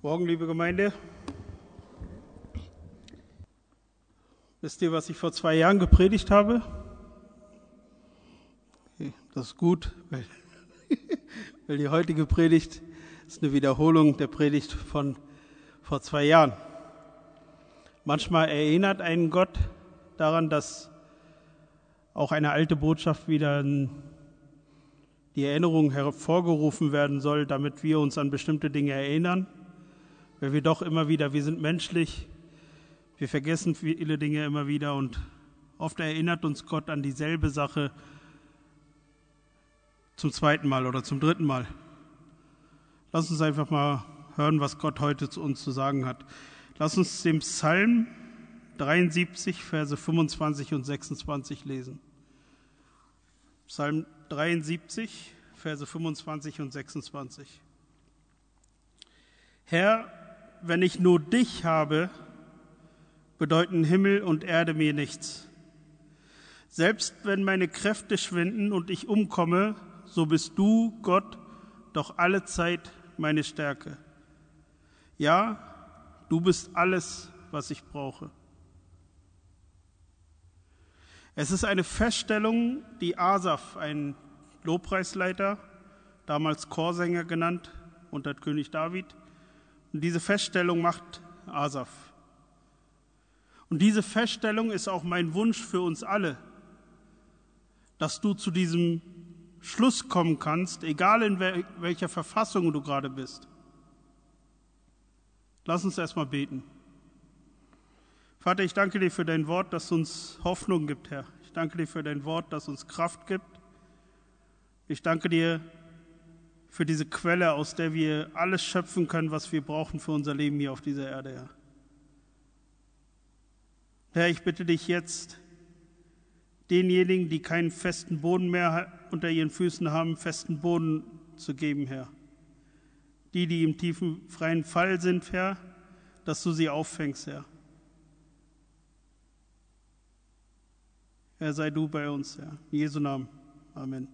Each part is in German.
Morgen, liebe Gemeinde. Wisst ihr, was ich vor 2 Jahren gepredigt habe? Okay, das ist gut, weil die heutige Predigt ist eine Wiederholung der Predigt von vor 2 Jahren. Manchmal erinnert einen Gott daran, dass auch eine alte Botschaft wieder in die Erinnerung hervorgerufen werden soll, damit wir uns an bestimmte Dinge erinnern. Weil wir doch immer wieder, wir sind menschlich, wir vergessen viele Dinge immer wieder und oft erinnert uns Gott an dieselbe Sache zum 2. Mal oder zum 3. Mal. Lass uns einfach mal hören, was Gott heute zu uns zu sagen hat. Lass uns den Psalm 73, Verse 25 und 26 lesen. Psalm 73, Verse 25 und 26. Herr, wenn ich nur dich habe, bedeuten Himmel und Erde mir nichts. Selbst wenn meine Kräfte schwinden und ich umkomme, so bist du, Gott, doch alle Zeit meine Stärke. Ja, du bist alles, was ich brauche. Es ist eine Feststellung, die Asaf, ein Lobpreisleiter, damals Chorsänger genannt, unter König David, und diese Feststellung macht Asaf. Und diese Feststellung ist auch mein Wunsch für uns alle, dass du zu diesem Schluss kommen kannst, egal in welcher Verfassung du gerade bist. Lass uns erstmal beten. Vater, ich danke dir für dein Wort, das uns Hoffnung gibt, Herr. Ich danke dir für dein Wort, das uns Kraft gibt. Ich danke dir für diese Quelle, aus der wir alles schöpfen können, was wir brauchen für unser Leben hier auf dieser Erde, Herr. Herr, ich bitte dich jetzt, denjenigen, die keinen festen Boden mehr unter ihren Füßen haben, festen Boden zu geben, Herr. Die im tiefen, freien Fall sind, Herr, dass du sie auffängst, Herr. Herr, sei du bei uns, Herr. In Jesu Namen. Amen.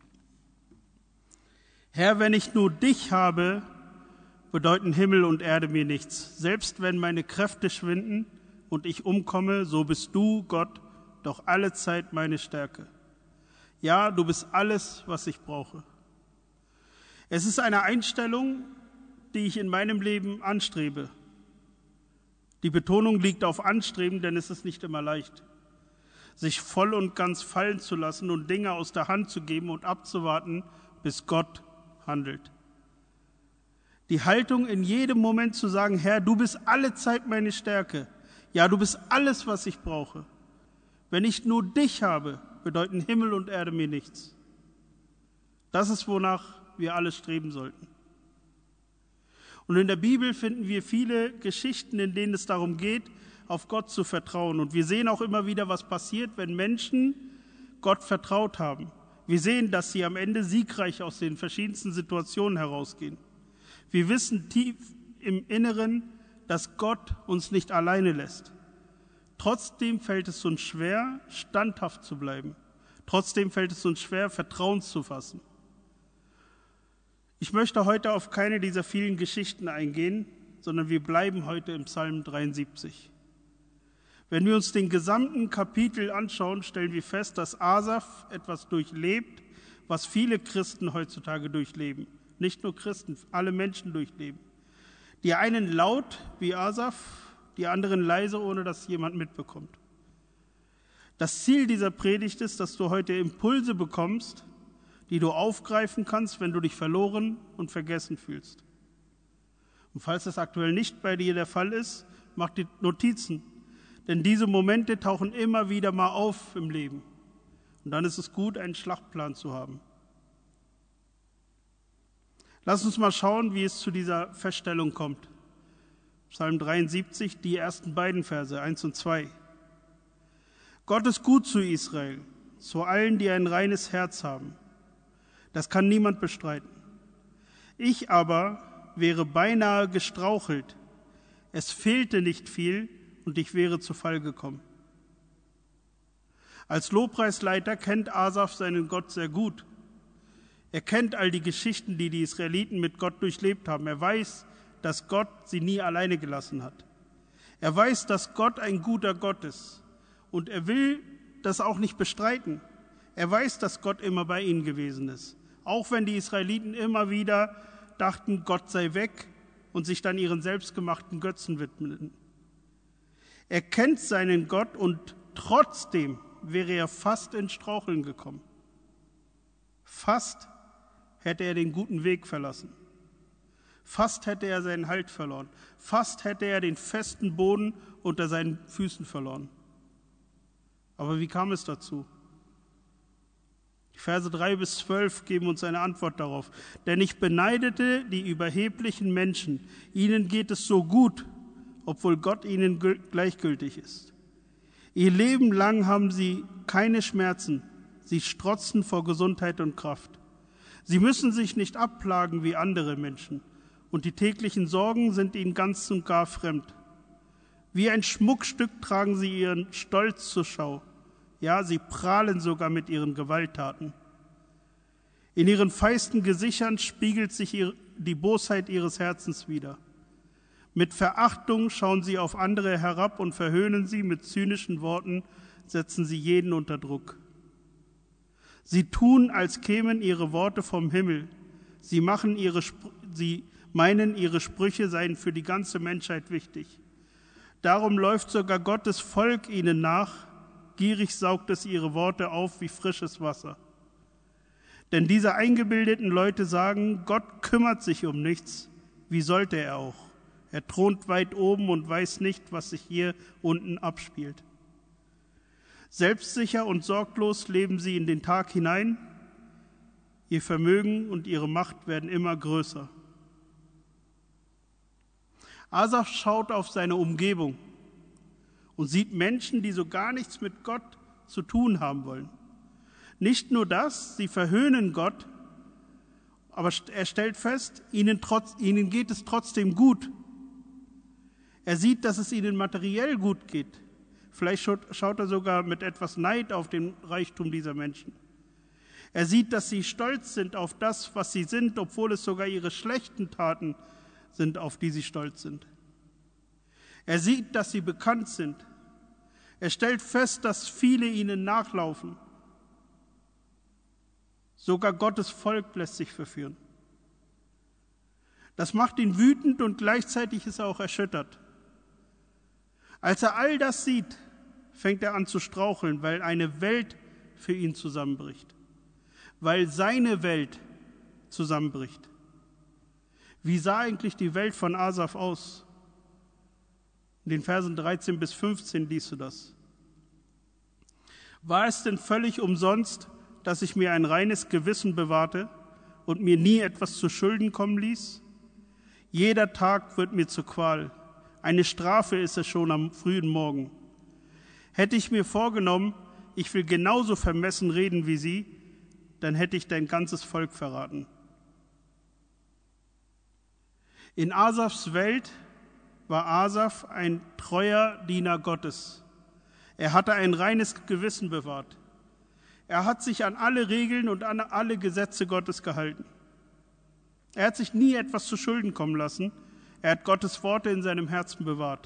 Herr, wenn ich nur dich habe, bedeuten Himmel und Erde mir nichts. Selbst wenn meine Kräfte schwinden und ich umkomme, so bist du, Gott, doch alle Zeit meine Stärke. Ja, du bist alles, was ich brauche. Es ist eine Einstellung, die ich in meinem Leben anstrebe. Die Betonung liegt auf Anstreben, denn es ist nicht immer leicht, sich voll und ganz fallen zu lassen und Dinge aus der Hand zu geben und abzuwarten, bis Gott handelt. Die Haltung in jedem Moment zu sagen, Herr, du bist alle Zeit meine Stärke. Ja, du bist alles, was ich brauche. Wenn ich nur dich habe, bedeuten Himmel und Erde mir nichts. Das ist, wonach wir alle streben sollten. Und in der Bibel finden wir viele Geschichten, in denen es darum geht, auf Gott zu vertrauen. Und wir sehen auch immer wieder, was passiert, wenn Menschen Gott vertraut haben. Wir sehen, dass sie am Ende siegreich aus den verschiedensten Situationen herausgehen. Wir wissen tief im Inneren, dass Gott uns nicht alleine lässt. Trotzdem fällt es uns schwer, standhaft zu bleiben. Trotzdem fällt es uns schwer, Vertrauen zu fassen. Ich möchte heute auf keine dieser vielen Geschichten eingehen, sondern wir bleiben heute im Psalm 73. Wenn wir uns den gesamten Kapitel anschauen, stellen wir fest, dass Asaf etwas durchlebt, was viele Christen heutzutage durchleben. Nicht nur Christen, alle Menschen durchleben. Die einen laut wie Asaf, die anderen leise, ohne dass jemand mitbekommt. Das Ziel dieser Predigt ist, dass du heute Impulse bekommst, die du aufgreifen kannst, wenn du dich verloren und vergessen fühlst. Und falls das aktuell nicht bei dir der Fall ist, mach dir Notizen. Denn diese Momente tauchen immer wieder mal auf im Leben. Und dann ist es gut, einen Schlachtplan zu haben. Lass uns mal schauen, wie es zu dieser Feststellung kommt. Psalm 73, die ersten beiden Verse, 1 und 2. Gott ist gut zu Israel, zu allen, die ein reines Herz haben. Das kann niemand bestreiten. Ich aber wäre beinahe gestrauchelt. Es fehlte nicht viel, und ich wäre zu Fall gekommen. Als Lobpreisleiter kennt Asaf seinen Gott sehr gut. Er kennt all die Geschichten, die die Israeliten mit Gott durchlebt haben. Er weiß, dass Gott sie nie alleine gelassen hat. Er weiß, dass Gott ein guter Gott ist und er will das auch nicht bestreiten. Er weiß, dass Gott immer bei ihnen gewesen ist, auch wenn die Israeliten immer wieder dachten, Gott sei weg und sich dann ihren selbstgemachten Götzen widmeten. Er kennt seinen Gott und trotzdem wäre er fast ins Straucheln gekommen. Fast hätte er den guten Weg verlassen. Fast hätte er seinen Halt verloren. Fast hätte er den festen Boden unter seinen Füßen verloren. Aber wie kam es dazu? Die Verse 3-12 geben uns eine Antwort darauf. Denn ich beneidete die überheblichen Menschen. Ihnen geht es so gut, obwohl Gott ihnen gleichgültig ist. Ihr Leben lang haben sie keine Schmerzen. Sie strotzen vor Gesundheit und Kraft. Sie müssen sich nicht abplagen wie andere Menschen. Und die täglichen Sorgen sind ihnen ganz und gar fremd. Wie ein Schmuckstück tragen sie ihren Stolz zur Schau. Ja, sie prahlen sogar mit ihren Gewalttaten. In ihren feisten Gesichtern spiegelt sich die Bosheit ihres Herzens wider. Mit Verachtung schauen sie auf andere herab und verhöhnen sie, mit zynischen Worten setzen sie jeden unter Druck. Sie tun, als kämen ihre Worte vom Himmel. Sie meinen, ihre Sprüche seien für die ganze Menschheit wichtig. Darum läuft sogar Gottes Volk ihnen nach, gierig saugt es ihre Worte auf wie frisches Wasser. Denn diese eingebildeten Leute sagen, Gott kümmert sich um nichts, wie sollte er auch? Er thront weit oben und weiß nicht, was sich hier unten abspielt. Selbstsicher und sorglos leben sie in den Tag hinein, ihr Vermögen und ihre Macht werden immer größer. Asaf schaut auf seine Umgebung und sieht Menschen, die so gar nichts mit Gott zu tun haben wollen. Nicht nur das, sie verhöhnen Gott, aber er stellt fest, ihnen geht es trotzdem gut. Er sieht, dass es ihnen materiell gut geht. Vielleicht schaut er sogar mit etwas Neid auf den Reichtum dieser Menschen. Er sieht, dass sie stolz sind auf das, was sie sind, obwohl es sogar ihre schlechten Taten sind, auf die sie stolz sind. Er sieht, dass sie bekannt sind. Er stellt fest, dass viele ihnen nachlaufen. Sogar Gottes Volk lässt sich verführen. Das macht ihn wütend und gleichzeitig ist er auch erschüttert. Als er all das sieht, fängt er an zu straucheln, weil eine Welt für ihn zusammenbricht. Weil seine Welt zusammenbricht. Wie sah eigentlich die Welt von Asaf aus? In den Versen 13-15 liest du das. War es denn völlig umsonst, dass ich mir ein reines Gewissen bewahrte und mir nie etwas zu Schulden kommen ließ? Jeder Tag wird mir zur Qual. Eine Strafe ist es schon am frühen Morgen. Hätte ich mir vorgenommen, ich will genauso vermessen reden wie sie, dann hätte ich dein ganzes Volk verraten. In Asafs Welt war Asaf ein treuer Diener Gottes. Er hatte ein reines Gewissen bewahrt. Er hat sich an alle Regeln und an alle Gesetze Gottes gehalten. Er hat sich nie etwas zu Schulden kommen lassen. Er hat Gottes Worte in seinem Herzen bewahrt.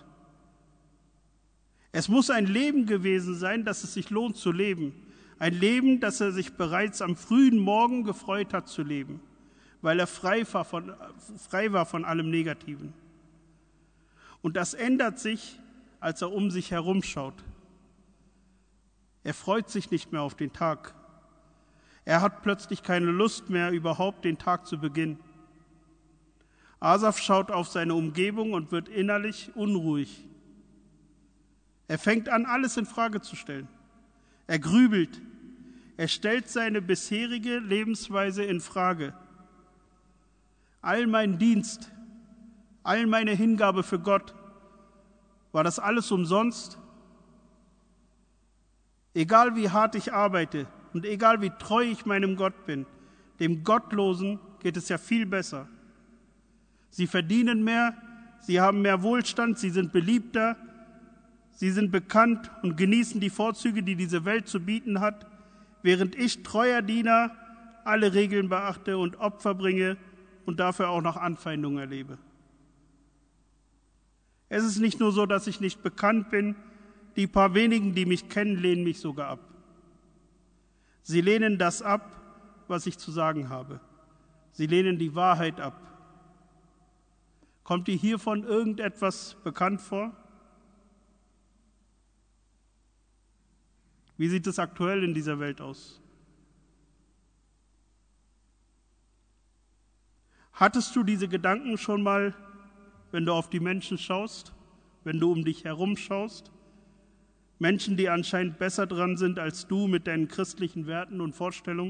Es muss ein Leben gewesen sein, dass es sich lohnt zu leben. Ein Leben, das er sich bereits am frühen Morgen gefreut hat zu leben, weil er frei war von allem Negativen. Und das ändert sich, als er um sich herum schaut. Er freut sich nicht mehr auf den Tag. Er hat plötzlich keine Lust mehr, überhaupt den Tag zu beginnen. Asaf schaut auf seine Umgebung und wird innerlich unruhig. Er fängt an, alles in Frage zu stellen. Er grübelt. Er stellt seine bisherige Lebensweise in Frage. All mein Dienst, all meine Hingabe für Gott, war das alles umsonst? Egal wie hart ich arbeite und egal wie treu ich meinem Gott bin, dem Gottlosen geht es ja viel besser. Sie verdienen mehr, sie haben mehr Wohlstand, sie sind beliebter, sie sind bekannt und genießen die Vorzüge, die diese Welt zu bieten hat, während ich, treuer Diener, alle Regeln beachte und Opfer bringe und dafür auch noch Anfeindungen erlebe. Es ist nicht nur so, dass ich nicht bekannt bin, die paar wenigen, die mich kennen, lehnen mich sogar ab. Sie lehnen das ab, was ich zu sagen habe. Sie lehnen die Wahrheit ab. Kommt dir hiervon irgendetwas bekannt vor? Wie sieht es aktuell in dieser Welt aus? Hattest du diese Gedanken schon mal, wenn du auf die Menschen schaust, wenn du um dich herum schaust? Menschen, die anscheinend besser dran sind als du mit deinen christlichen Werten und Vorstellungen?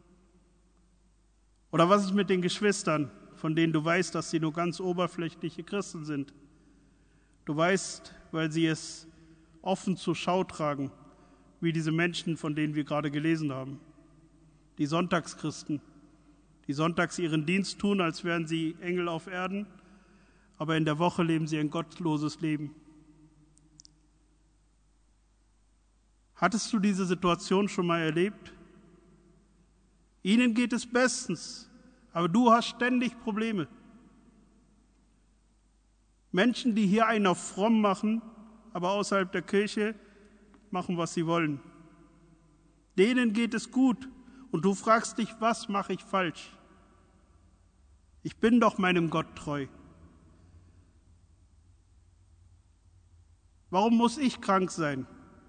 Oder was ist mit den Geschwistern, von denen du weißt, dass sie nur ganz oberflächliche Christen sind? Du weißt, weil sie es offen zur Schau tragen, wie diese Menschen, von denen wir gerade gelesen haben. Die Sonntagschristen, die sonntags ihren Dienst tun, als wären sie Engel auf Erden, aber in der Woche leben sie ein gottloses Leben. Hattest du diese Situation schon mal erlebt? Ihnen geht es bestens, aber du hast ständig Probleme. Menschen, die hier einen auf fromm machen, aber außerhalb der Kirche machen, was sie wollen. Denen geht es gut und du fragst dich, was mache ich falsch? Ich bin doch meinem Gott treu. Warum muss ich krank sein?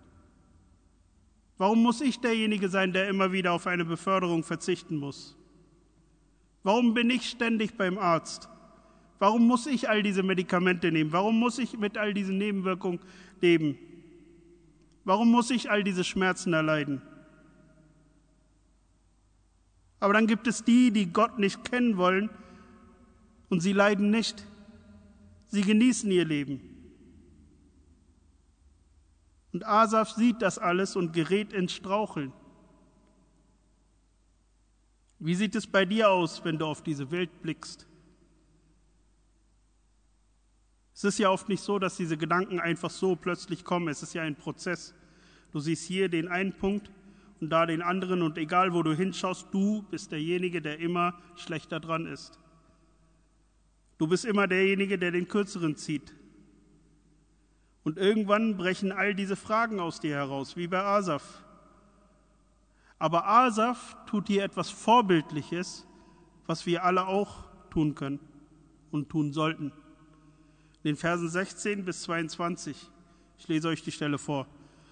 Warum muss ich derjenige sein, der immer wieder auf eine Beförderung verzichten muss? Warum bin ich ständig beim Arzt? Warum muss ich all diese Medikamente nehmen? Warum muss ich mit all diesen Nebenwirkungen leben? Warum muss ich all diese Schmerzen erleiden? Aber dann gibt es die, die Gott nicht kennen wollen und sie leiden nicht. Sie genießen ihr Leben. Und Asaf sieht das alles und gerät ins Straucheln. Wie sieht es bei dir aus, wenn du auf diese Welt blickst? Es ist ja oft nicht so, dass diese Gedanken einfach so plötzlich kommen. Es ist ja ein Prozess. Du siehst hier den einen Punkt und da den anderen und egal, wo du hinschaust, du bist derjenige, der immer schlechter dran ist. Du bist immer derjenige, der den Kürzeren zieht. Und irgendwann brechen all diese Fragen aus dir heraus, wie bei Asaf. Aber Asaf tut hier etwas Vorbildliches, was wir alle auch tun können und tun sollten. In den Versen 16 bis 22. Ich lese euch die Stelle vor.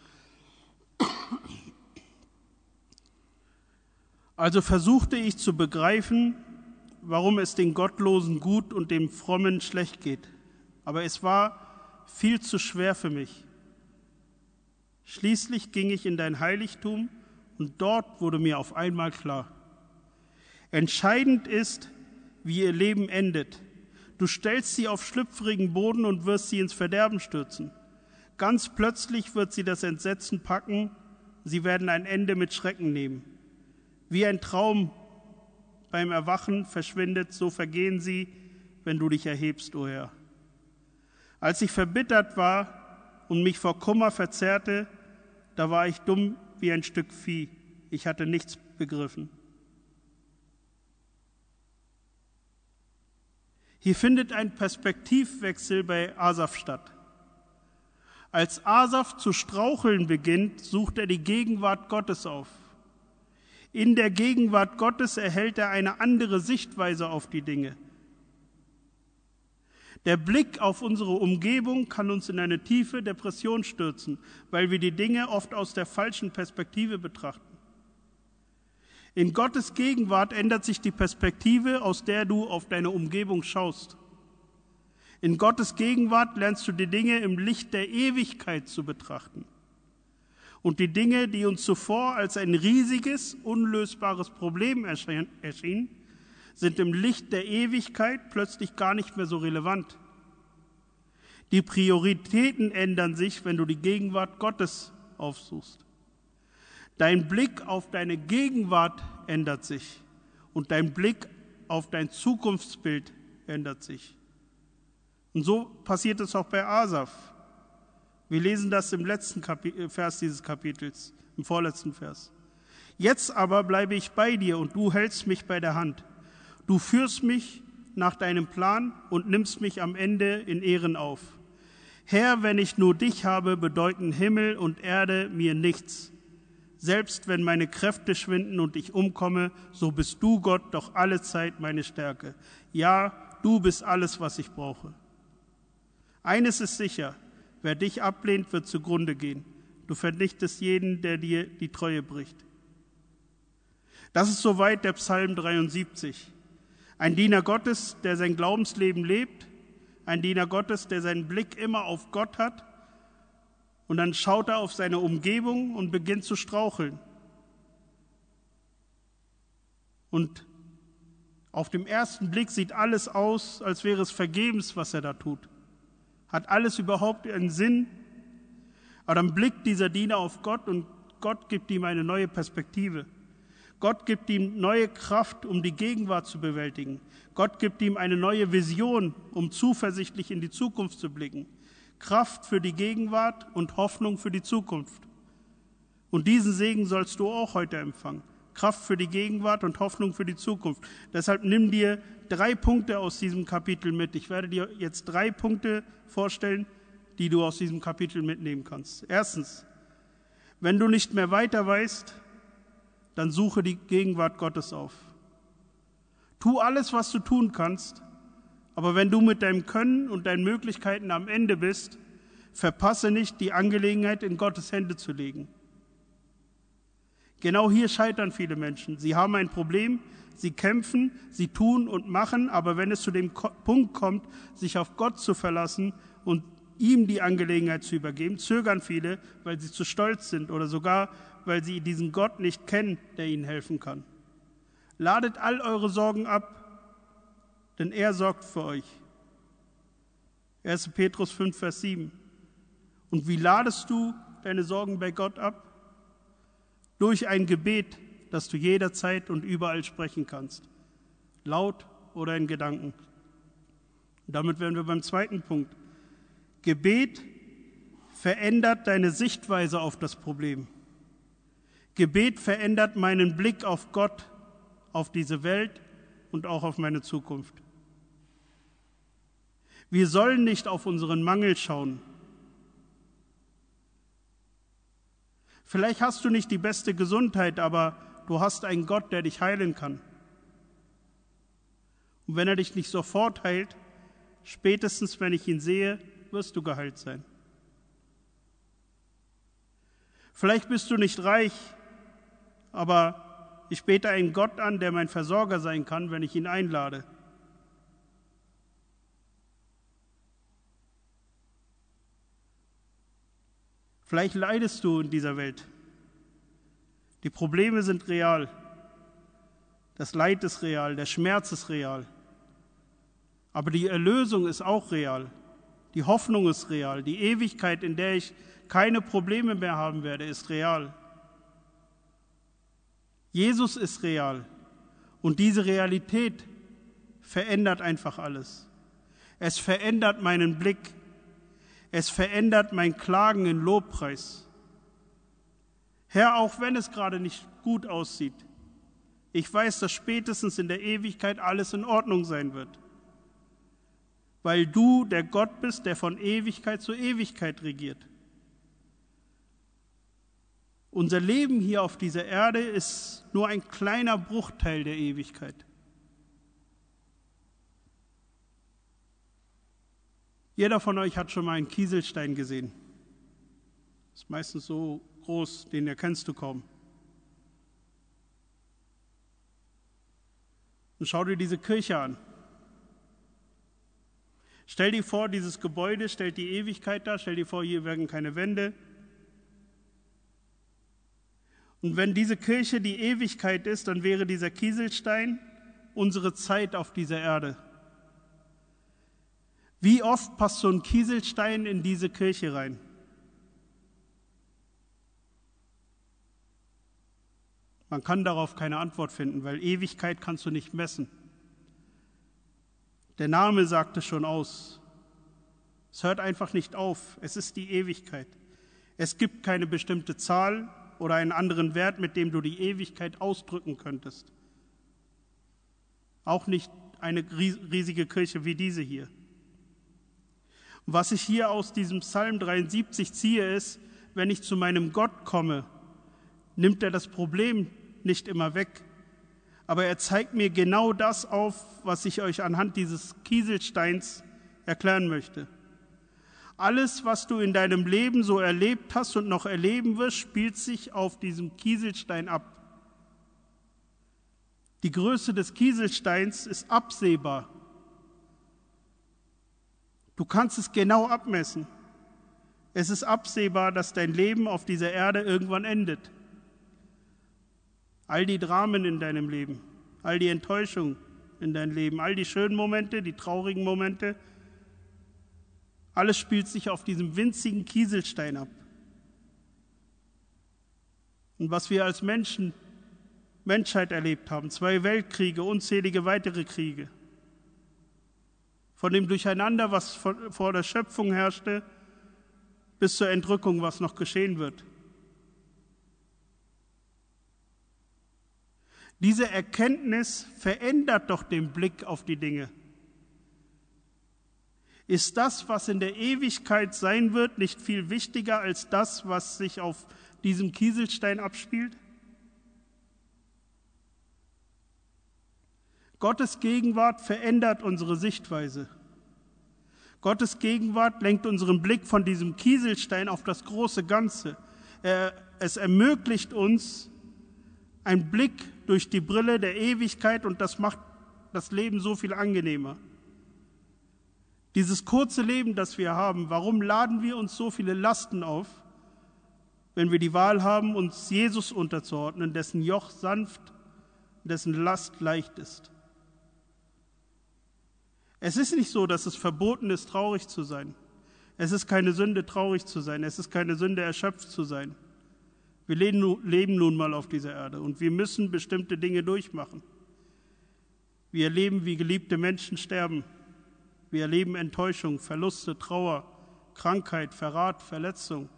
Also versuchte ich zu begreifen, warum es den Gottlosen gut und dem Frommen schlecht geht. Aber es war viel zu schwer für mich. Schließlich ging ich in dein Heiligtum und dort wurde mir auf einmal klar. Entscheidend ist, wie ihr Leben endet. Du stellst sie auf schlüpfrigen Boden und wirst sie ins Verderben stürzen. Ganz plötzlich wird sie das Entsetzen packen, sie werden ein Ende mit Schrecken nehmen. Wie ein Traum beim Erwachen verschwindet, so vergehen sie, wenn du dich erhebst, o Herr. Als ich verbittert war und mich vor Kummer verzehrte, da war ich dumm wie ein Stück Vieh. Ich hatte nichts begriffen. Hier findet ein Perspektivwechsel bei Asaf statt. Als Asaf zu straucheln beginnt, sucht er die Gegenwart Gottes auf. In der Gegenwart Gottes erhält er eine andere Sichtweise auf die Dinge. Der Blick auf unsere Umgebung kann uns in eine tiefe Depression stürzen, weil wir die Dinge oft aus der falschen Perspektive betrachten. In Gottes Gegenwart ändert sich die Perspektive, aus der du auf deine Umgebung schaust. In Gottes Gegenwart lernst du die Dinge im Licht der Ewigkeit zu betrachten. Und die Dinge, die uns zuvor als ein riesiges, unlösbares Problem erschienen, sind im Licht der Ewigkeit plötzlich gar nicht mehr so relevant. Die Prioritäten ändern sich, wenn du die Gegenwart Gottes aufsuchst. Dein Blick auf deine Gegenwart ändert sich und dein Blick auf dein Zukunftsbild ändert sich. Und so passiert es auch bei Asaf. Wir lesen das im letzten Vers dieses Kapitels, im vorletzten Vers. Jetzt aber bleibe ich bei dir und du hältst mich bei der Hand. Du führst mich nach deinem Plan und nimmst mich am Ende in Ehren auf. Herr, wenn ich nur dich habe, bedeuten Himmel und Erde mir nichts. Selbst wenn meine Kräfte schwinden und ich umkomme, so bist du, Gott, doch alle Zeit meine Stärke. Ja, du bist alles, was ich brauche. Eines ist sicher, wer dich ablehnt, wird zugrunde gehen. Du vernichtest jeden, der dir die Treue bricht. Das ist soweit der Psalm 73. Ein Diener Gottes, der sein Glaubensleben lebt, ein Diener Gottes, der seinen Blick immer auf Gott hat, und dann schaut er auf seine Umgebung und beginnt zu straucheln. Und auf dem ersten Blick sieht alles aus, als wäre es vergebens, was er da tut. Hat alles überhaupt einen Sinn? Aber dann blickt dieser Diener auf Gott und Gott gibt ihm eine neue Perspektive. Gott gibt ihm neue Kraft, um die Gegenwart zu bewältigen. Gott gibt ihm eine neue Vision, um zuversichtlich in die Zukunft zu blicken. Kraft für die Gegenwart und Hoffnung für die Zukunft. Und diesen Segen sollst du auch heute empfangen. Kraft für die Gegenwart und Hoffnung für die Zukunft. Deshalb nimm dir 3 Punkte aus diesem Kapitel mit. Ich werde dir jetzt 3 Punkte vorstellen, die du aus diesem Kapitel mitnehmen kannst. Erstens, wenn du nicht mehr weiter weißt, dann suche die Gegenwart Gottes auf. Tu alles, was du tun kannst, aber wenn du mit deinem Können und deinen Möglichkeiten am Ende bist, verpasse nicht, die Angelegenheit in Gottes Hände zu legen. Genau hier scheitern viele Menschen. Sie haben ein Problem, sie kämpfen, sie tun und machen, aber wenn es zu dem Punkt kommt, sich auf Gott zu verlassen und ihm die Angelegenheit zu übergeben, zögern viele, weil sie zu stolz sind oder sogar, weil sie diesen Gott nicht kennen, der ihnen helfen kann. Ladet all eure Sorgen ab, denn er sorgt für euch. 1. Petrus 5, Vers 7. Und wie ladest du deine Sorgen bei Gott ab? Durch ein Gebet, das du jederzeit und überall sprechen kannst. Laut oder in Gedanken. Und damit wären wir beim zweiten Punkt. Gebet verändert deine Sichtweise auf das Problem. Gebet verändert meinen Blick auf Gott, auf diese Welt und auch auf meine Zukunft. Wir sollen nicht auf unseren Mangel schauen. Vielleicht hast du nicht die beste Gesundheit, aber du hast einen Gott, der dich heilen kann. Und wenn er dich nicht sofort heilt, spätestens wenn ich ihn sehe, wirst du geheilt sein. Vielleicht bist du nicht reich, aber ich bete einen Gott an, der mein Versorger sein kann, wenn ich ihn einlade. Vielleicht leidest du in dieser Welt. Die Probleme sind real. Das Leid ist real, der Schmerz ist real. Aber die Erlösung ist auch real. Die Hoffnung ist real. Die Ewigkeit, in der ich keine Probleme mehr haben werde, ist real. Jesus ist real. Und diese Realität verändert einfach alles. Es verändert meinen Blick. Es verändert mein Klagen in Lobpreis. Herr, auch wenn es gerade nicht gut aussieht, ich weiß, dass spätestens in der Ewigkeit alles in Ordnung sein wird. Weil du der Gott bist, der von Ewigkeit zu Ewigkeit regiert. Unser Leben hier auf dieser Erde ist nur ein kleiner Bruchteil der Ewigkeit. Jeder von euch hat schon mal einen Kieselstein gesehen. Ist meistens so groß, den erkennst du kaum. Und schau dir diese Kirche an. Stell dir vor, dieses Gebäude stellt die Ewigkeit dar. Stell dir vor, hier werden keine Wände. Und wenn diese Kirche die Ewigkeit ist, dann wäre dieser Kieselstein unsere Zeit auf dieser Erde. Wie oft passt so ein Kieselstein in diese Kirche rein? Man kann darauf keine Antwort finden, weil Ewigkeit kannst du nicht messen. Der Name sagt es schon aus. Es hört einfach nicht auf. Es ist die Ewigkeit. Es gibt keine bestimmte Zahl oder einen anderen Wert, mit dem du die Ewigkeit ausdrücken könntest. Auch nicht eine riesige Kirche wie diese hier. Und was ich hier aus diesem Psalm 73 ziehe, ist, wenn ich zu meinem Gott komme, nimmt er das Problem nicht immer weg. Aber er zeigt mir genau das auf, was ich euch anhand dieses Kieselsteins erklären möchte. Alles, was du in deinem Leben so erlebt hast und noch erleben wirst, spielt sich auf diesem Kieselstein ab. Die Größe des Kieselsteins ist absehbar. Du kannst es genau abmessen. Es ist absehbar, dass dein Leben auf dieser Erde irgendwann endet. All die Dramen in deinem Leben, all die Enttäuschungen in deinem Leben, all die schönen Momente, die traurigen Momente, alles spielt sich auf diesem winzigen Kieselstein ab. Und was wir als Menschheit erlebt haben, 2 Weltkriege, unzählige weitere Kriege, von dem Durcheinander, was vor der Schöpfung herrschte, bis zur Entrückung, was noch geschehen wird. Diese Erkenntnis verändert doch den Blick auf die Dinge. Ist das, was in der Ewigkeit sein wird, nicht viel wichtiger als das, was sich auf diesem Kieselstein abspielt? Gottes Gegenwart verändert unsere Sichtweise. Gottes Gegenwart lenkt unseren Blick von diesem Kieselstein auf das große Ganze. Es ermöglicht uns einen Blick durch die Brille der Ewigkeit und das macht das Leben so viel angenehmer. Dieses kurze Leben, das wir haben, warum laden wir uns so viele Lasten auf, wenn wir die Wahl haben, uns Jesus unterzuordnen, dessen Joch sanft, dessen Last leicht ist? Es ist nicht so, dass es verboten ist, traurig zu sein. Es ist keine Sünde, traurig zu sein. Es ist keine Sünde, erschöpft zu sein. Wir leben nun mal auf dieser Erde und wir müssen bestimmte Dinge durchmachen. Wir erleben, wie geliebte Menschen sterben. Wir erleben Enttäuschung, Verluste, Trauer, Krankheit, Verrat, Verletzung.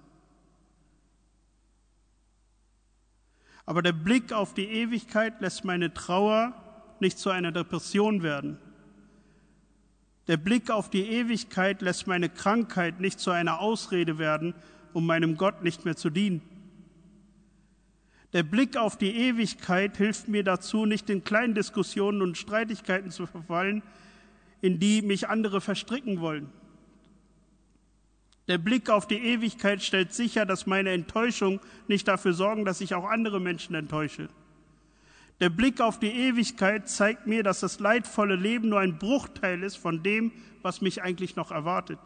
Aber der Blick auf die Ewigkeit lässt meine Trauer nicht zu einer Depression werden. Der Blick auf die Ewigkeit lässt meine Krankheit nicht zu einer Ausrede werden, um meinem Gott nicht mehr zu dienen. Der Blick auf die Ewigkeit hilft mir dazu, nicht in kleinen Diskussionen und Streitigkeiten zu verfallen, in die mich andere verstricken wollen. Der Blick auf die Ewigkeit stellt sicher, dass meine Enttäuschung nicht dafür sorgen, dass ich auch andere Menschen enttäusche. Der Blick auf die Ewigkeit zeigt mir, dass das leidvolle Leben nur ein Bruchteil ist von dem, was mich eigentlich noch erwartet.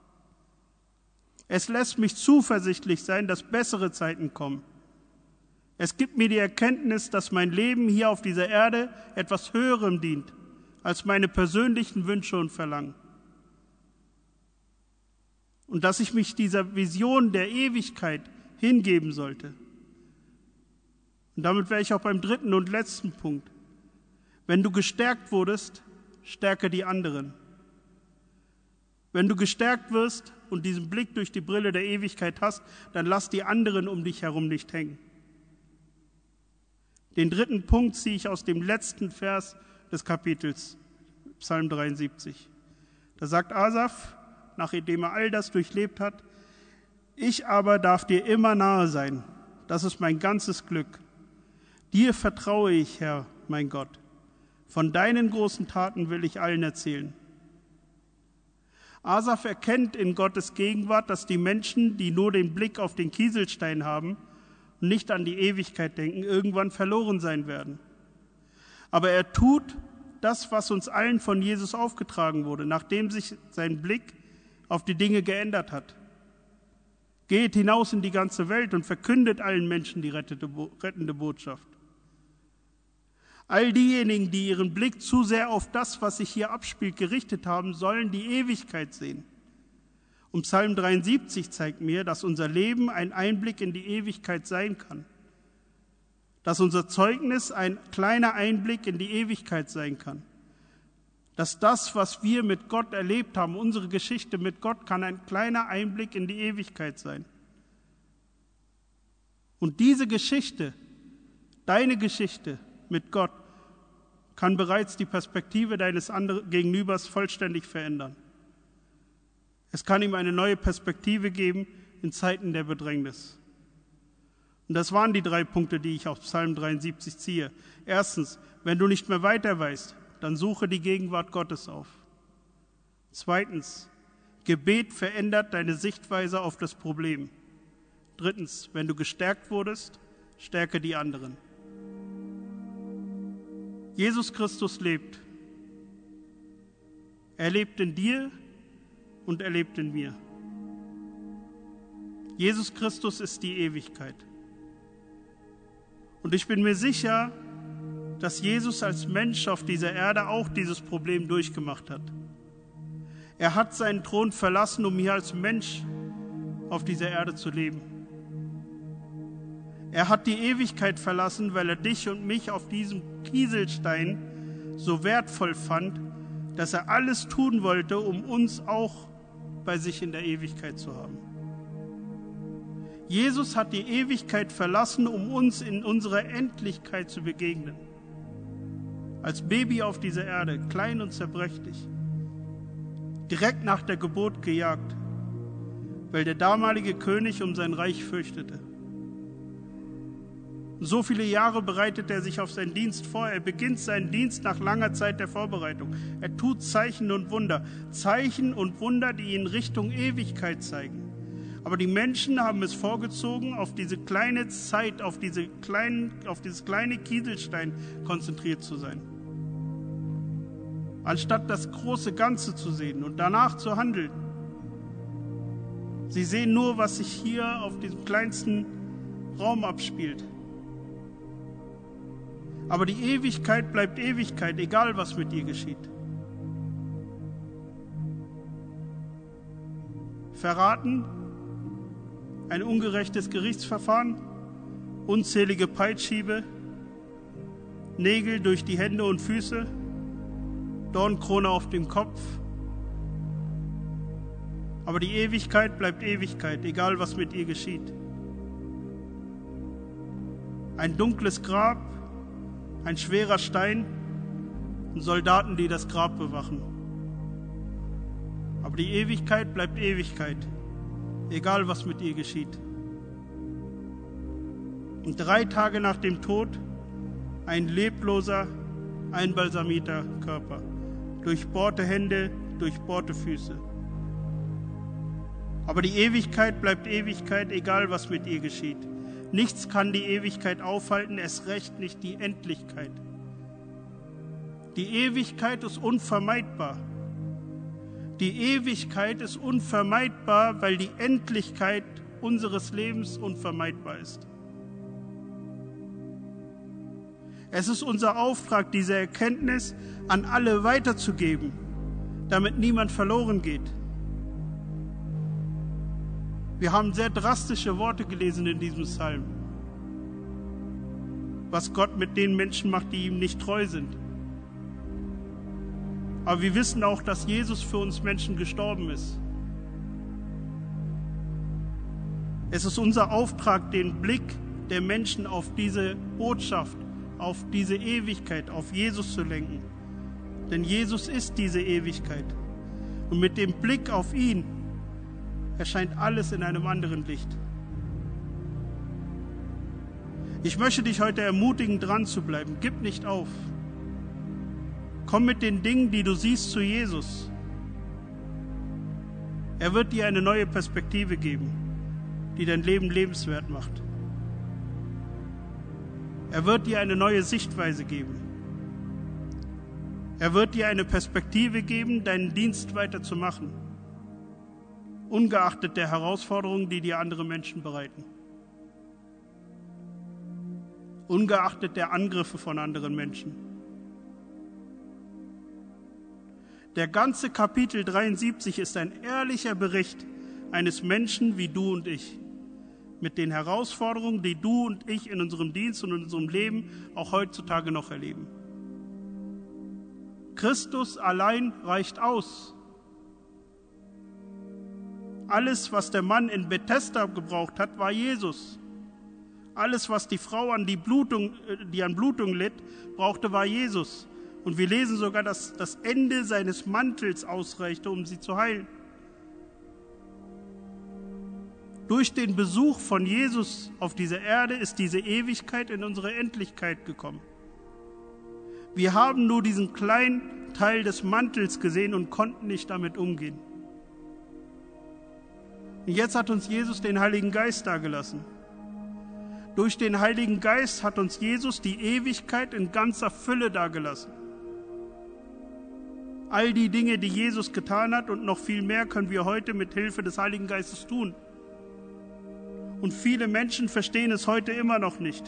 Es lässt mich zuversichtlich sein, dass bessere Zeiten kommen. Es gibt mir die Erkenntnis, dass mein Leben hier auf dieser Erde etwas Höherem dient, als meine persönlichen Wünsche und Verlangen. Und dass ich mich dieser Vision der Ewigkeit hingeben sollte. Und damit wäre ich auch beim 3. und letzten Punkt. Wenn du gestärkt wurdest, stärke die anderen. Wenn du gestärkt wirst und diesen Blick durch die Brille der Ewigkeit hast, dann lass die anderen um dich herum nicht hängen. Den 3. Punkt ziehe ich aus dem letzten Vers des Kapitels, Psalm 73. Da sagt Asaf, nachdem er all das durchlebt hat: Ich aber darf dir immer nahe sein. Das ist mein ganzes Glück. Dir vertraue ich, Herr, mein Gott. Von deinen großen Taten will ich allen erzählen. Asaf erkennt in Gottes Gegenwart, dass die Menschen, die nur den Blick auf den Kieselstein haben und nicht an die Ewigkeit denken, irgendwann verloren sein werden. Aber er tut das, was uns allen von Jesus aufgetragen wurde, nachdem sich sein Blick auf die Dinge geändert hat. Geht hinaus in die ganze Welt und verkündet allen Menschen die rettende Botschaft. All diejenigen, die ihren Blick zu sehr auf das, was sich hier abspielt, gerichtet haben, sollen die Ewigkeit sehen. Und Psalm 73 zeigt mir, dass unser Leben ein Einblick in die Ewigkeit sein kann. Dass unser Zeugnis ein kleiner Einblick in die Ewigkeit sein kann. Dass das, was wir mit Gott erlebt haben, unsere Geschichte mit Gott, kann ein kleiner Einblick in die Ewigkeit sein. Und diese Geschichte, deine Geschichte mit Gott, kann bereits die Perspektive deines Gegenübers vollständig verändern. Es kann ihm eine neue Perspektive geben in Zeiten der Bedrängnis. Und das waren die 3 Punkte, die ich aus Psalm 73 ziehe. Erstens, wenn du nicht mehr weiter weißt, dann suche die Gegenwart Gottes auf. Zweitens, Gebet verändert deine Sichtweise auf das Problem. Drittens, wenn du gestärkt wurdest, stärke die anderen. Jesus Christus lebt. Er lebt in dir und er lebt in mir. Jesus Christus ist die Ewigkeit. Und ich bin mir sicher, dass Jesus als Mensch auf dieser Erde auch dieses Problem durchgemacht hat. Er hat seinen Thron verlassen, um hier als Mensch auf dieser Erde zu leben. Er hat die Ewigkeit verlassen, weil er dich und mich auf diesem Kieselstein so wertvoll fand, dass er alles tun wollte, um uns auch bei sich in der Ewigkeit zu haben. Jesus hat die Ewigkeit verlassen, um uns in unserer Endlichkeit zu begegnen. Als Baby auf dieser Erde, klein und zerbrechlich, direkt nach der Geburt gejagt, weil der damalige König um sein Reich fürchtete. So viele Jahre bereitet er sich auf seinen Dienst vor. Er beginnt seinen Dienst nach langer Zeit der Vorbereitung. Er tut Zeichen und Wunder, die ihn Richtung Ewigkeit zeigen. Aber die Menschen haben es vorgezogen, auf diese kleine Zeit, auf dieses kleine Kieselstein konzentriert zu sein. Anstatt das große Ganze zu sehen und danach zu handeln. Sie sehen nur, was sich hier auf diesem kleinsten Raum abspielt. Aber die Ewigkeit bleibt Ewigkeit, egal was mit ihr geschieht. Verraten, ein ungerechtes Gerichtsverfahren, unzählige Peitschhiebe, Nägel durch die Hände und Füße, Dornkrone auf dem Kopf. Aber die Ewigkeit bleibt Ewigkeit, egal was mit ihr geschieht. Ein dunkles Grab, ein schwerer Stein und Soldaten, die das Grab bewachen. Aber die Ewigkeit bleibt Ewigkeit, egal was mit ihr geschieht. Und 3 Tage nach dem Tod ein lebloser, einbalsamierter Körper, durchbohrte Hände, durchbohrte Füße. Aber die Ewigkeit bleibt Ewigkeit, egal was mit ihr geschieht. Nichts kann die Ewigkeit aufhalten, erst recht nicht die Endlichkeit. Die Ewigkeit ist unvermeidbar. Die Ewigkeit ist unvermeidbar, weil die Endlichkeit unseres Lebens unvermeidbar ist. Es ist unser Auftrag, diese Erkenntnis an alle weiterzugeben, damit niemand verloren geht. Wir haben sehr drastische Worte gelesen in diesem Psalm. Was Gott mit den Menschen macht, die ihm nicht treu sind. Aber wir wissen auch, dass Jesus für uns Menschen gestorben ist. Es ist unser Auftrag, den Blick der Menschen auf diese Botschaft, auf diese Ewigkeit, auf Jesus zu lenken. Denn Jesus ist diese Ewigkeit. Und mit dem Blick auf ihn erscheint alles in einem anderen Licht. Ich möchte dich heute ermutigen, dran zu bleiben. Gib nicht auf. Komm mit den Dingen, die du siehst, zu Jesus. Er wird dir eine neue Perspektive geben, die dein Leben lebenswert macht. Er wird dir eine neue Sichtweise geben. Er wird dir eine Perspektive geben, deinen Dienst weiterzumachen, ungeachtet der Herausforderungen, die dir andere Menschen bereiten. Ungeachtet der Angriffe von anderen Menschen. Der ganze Kapitel 73 ist ein ehrlicher Bericht eines Menschen wie du und ich, mit den Herausforderungen, die du und ich in unserem Dienst und in unserem Leben auch heutzutage noch erleben. Christus allein reicht aus. Alles, was der Mann in Bethesda gebraucht hat, war Jesus. Alles, was die Frau die an Blutung litt, brauchte, war Jesus. Und wir lesen sogar, dass das Ende seines Mantels ausreichte, um sie zu heilen. Durch den Besuch von Jesus auf dieser Erde ist diese Ewigkeit in unsere Endlichkeit gekommen. Wir haben nur diesen kleinen Teil des Mantels gesehen und konnten nicht damit umgehen. Und jetzt hat uns Jesus den Heiligen Geist dagelassen. Durch den Heiligen Geist hat uns Jesus die Ewigkeit in ganzer Fülle dagelassen. All die Dinge, die Jesus getan hat und noch viel mehr, können wir heute mit Hilfe des Heiligen Geistes tun. Und viele Menschen verstehen es heute immer noch nicht.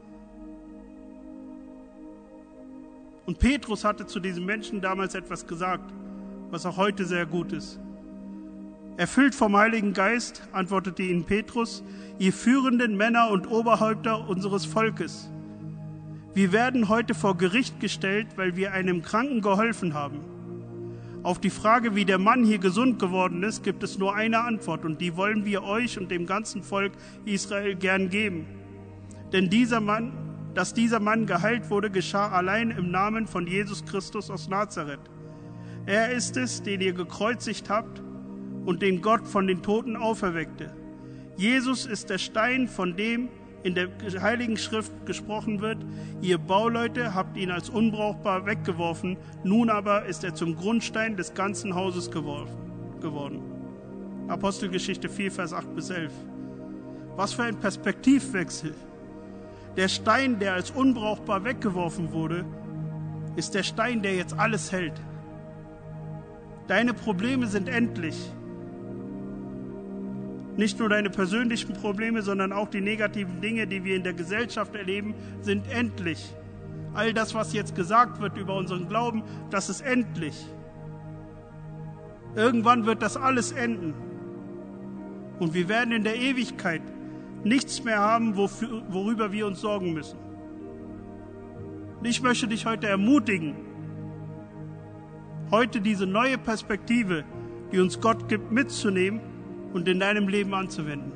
Und Petrus hatte zu diesen Menschen damals etwas gesagt, was auch heute sehr gut ist. Erfüllt vom Heiligen Geist antwortete ihnen Petrus: Ihr führenden Männer und Oberhäupter unseres Volkes, wir werden heute vor Gericht gestellt, weil wir einem Kranken geholfen haben. Auf die Frage, wie der Mann hier gesund geworden ist, gibt es nur eine Antwort, und die wollen wir euch und dem ganzen Volk Israel gern geben. Denn dass dieser Mann geheilt wurde, geschah allein im Namen von Jesus Christus aus Nazareth. Er ist es, den ihr gekreuzigt habt und den Gott von den Toten auferweckte. Jesus ist der Stein, von dem in der Heiligen Schrift gesprochen wird: Ihr Bauleute habt ihn als unbrauchbar weggeworfen, nun aber ist er zum Grundstein des ganzen Hauses geworden. Apostelgeschichte 4, Vers 8 bis 11. Was für ein Perspektivwechsel! Der Stein, der als unbrauchbar weggeworfen wurde, ist der Stein, der jetzt alles hält. Deine Probleme sind endlich. Nicht nur deine persönlichen Probleme, sondern auch die negativen Dinge, die wir in der Gesellschaft erleben, sind endlich. All das, was jetzt gesagt wird über unseren Glauben, das ist endlich. Irgendwann wird das alles enden. Und wir werden in der Ewigkeit nichts mehr haben, worüber wir uns sorgen müssen. Ich möchte dich heute ermutigen, heute diese neue Perspektive, die uns Gott gibt, mitzunehmen und in deinem Leben anzuwenden.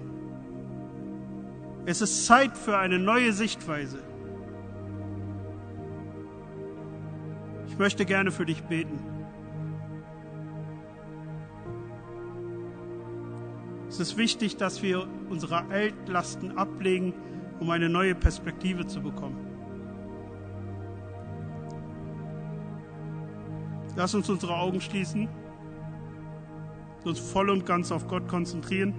Es ist Zeit für eine neue Sichtweise. Ich möchte gerne für dich beten. Es ist wichtig, dass wir unsere Altlasten ablegen, um eine neue Perspektive zu bekommen. Lass uns unsere Augen schließen, uns voll und ganz auf Gott konzentrieren.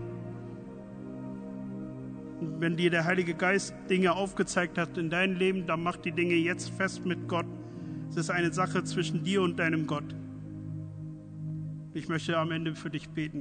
Und wenn dir der Heilige Geist Dinge aufgezeigt hat in deinem Leben, dann mach die Dinge jetzt fest mit Gott. Es ist eine Sache zwischen dir und deinem Gott. Ich möchte am Ende für dich beten.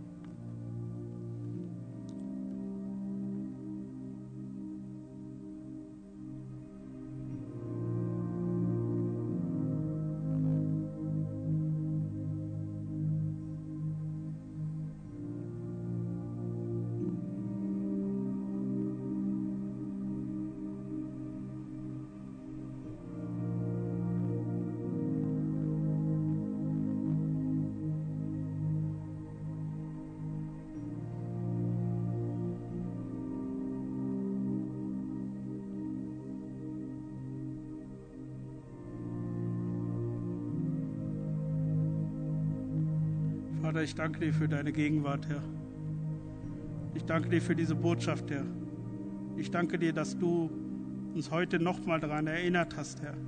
Vater, ich danke dir für deine Gegenwart, Herr. Ich danke dir für diese Botschaft, Herr. Ich danke dir, dass du uns heute nochmal daran erinnert hast, Herr.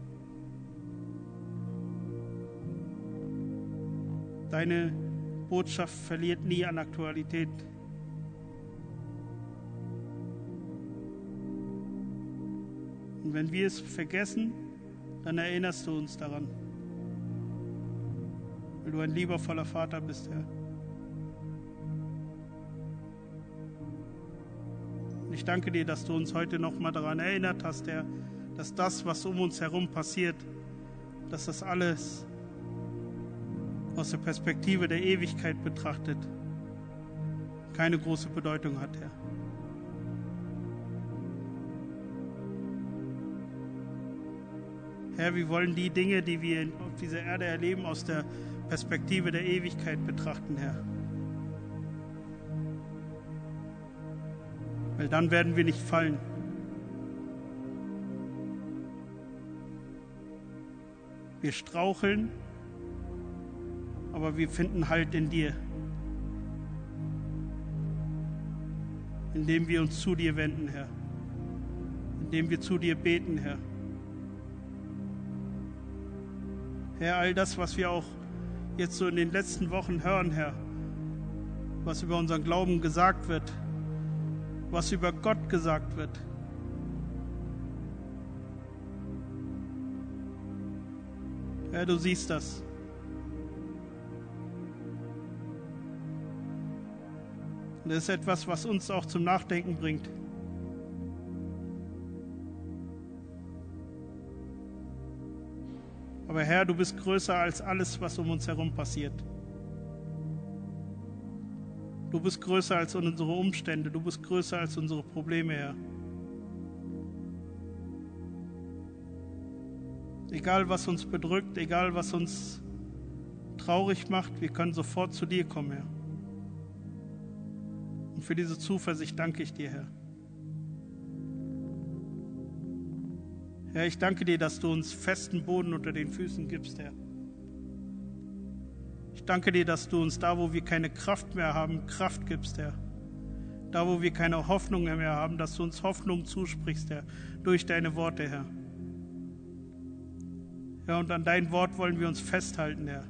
Deine Botschaft verliert nie an Aktualität. Und wenn wir es vergessen, dann erinnerst du uns daran. Weil du ein liebevoller Vater bist, Herr. Und ich danke dir, dass du uns heute nochmal daran erinnert hast, Herr, dass das, was um uns herum passiert, dass das alles aus der Perspektive der Ewigkeit betrachtet keine große Bedeutung hat, Herr. Herr, wir wollen die Dinge, die wir auf dieser Erde erleben, aus der Perspektive der Ewigkeit betrachten, Herr. Weil dann werden wir nicht fallen. Wir straucheln, aber wir finden Halt in dir. indem wir uns zu dir wenden, Herr, indem wir zu dir beten, Herr. Herr, all das, was wir auch jetzt so in den letzten Wochen hören, Herr, was über unseren Glauben gesagt wird, was über Gott gesagt wird. Herr, du siehst das. Und das ist etwas, was uns auch zum Nachdenken bringt. Aber Herr, du bist größer als alles, was um uns herum passiert. Du bist größer als unsere Umstände. Du bist größer als unsere Probleme, Herr. Egal, was uns bedrückt, egal, was uns traurig macht, wir können sofort zu dir kommen, Herr. Und für diese Zuversicht danke ich dir, Herr. Herr, ich danke dir, dass du uns festen Boden unter den Füßen gibst, Herr. Ich danke dir, dass du uns da, wo wir keine Kraft mehr haben, Kraft gibst, Herr. Da, wo wir keine Hoffnung mehr haben, dass du uns Hoffnung zusprichst, Herr, durch deine Worte, Herr. Ja, und an dein Wort wollen wir uns festhalten, Herr.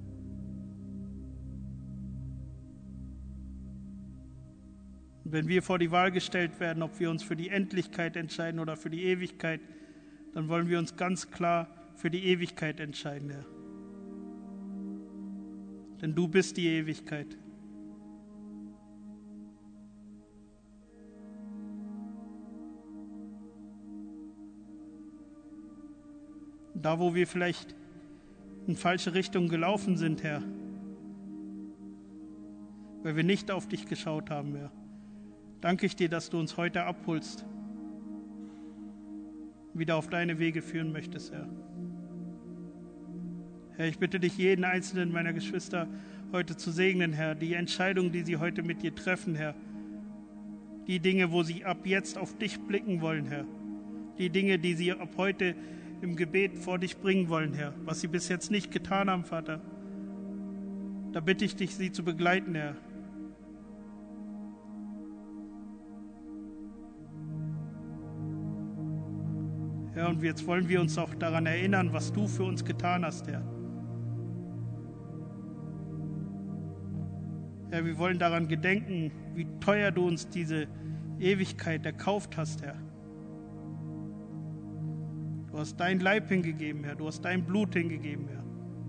Und wenn wir vor die Wahl gestellt werden, ob wir uns für die Endlichkeit entscheiden oder für die Ewigkeit, dann wollen wir uns ganz klar für die Ewigkeit entscheiden, Herr. Denn du bist die Ewigkeit. Da, wo wir vielleicht in falsche Richtung gelaufen sind, Herr, weil wir nicht auf dich geschaut haben, Herr, danke ich dir, dass du uns heute abholst, wieder auf deine Wege führen möchtest, Herr. Herr, ich bitte dich, jeden einzelnen meiner Geschwister heute zu segnen, Herr, die Entscheidungen, die sie heute mit dir treffen, Herr, die Dinge, wo sie ab jetzt auf dich blicken wollen, Herr, die Dinge, die sie ab heute im Gebet vor dich bringen wollen, Herr, was sie bis jetzt nicht getan haben, Vater. Da bitte ich dich, sie zu begleiten, Herr. Herr, und jetzt wollen wir uns auch daran erinnern, was du für uns getan hast, Herr. Herr, wir wollen daran gedenken, wie teuer du uns diese Ewigkeit erkauft hast, Herr. Du hast dein Leib hingegeben, Herr. Du hast dein Blut hingegeben, Herr.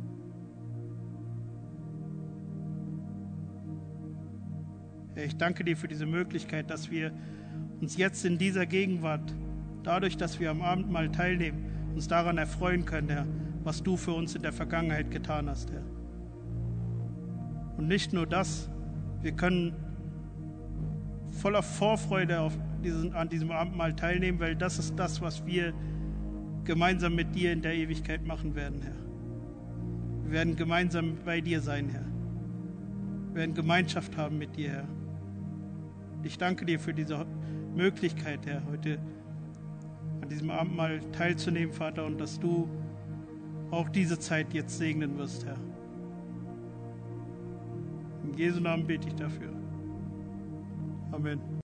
Herr, ich danke dir für diese Möglichkeit, dass wir uns jetzt in dieser Gegenwart, dadurch, dass wir am Abendmahl teilnehmen, uns daran erfreuen können, Herr, was du für uns in der Vergangenheit getan hast, Herr. Und nicht nur das, wir können voller Vorfreude an diesem Abendmahl teilnehmen, weil das ist das, was wir gemeinsam mit dir in der Ewigkeit machen werden, Herr. Wir werden gemeinsam bei dir sein, Herr. Wir werden Gemeinschaft haben mit dir, Herr. Ich danke dir für diese Möglichkeit, Herr, heute an diesem Abendmahl teilzunehmen, Vater, und dass du auch diese Zeit jetzt segnen wirst, Herr. In Jesu Namen bete ich dafür. Amen.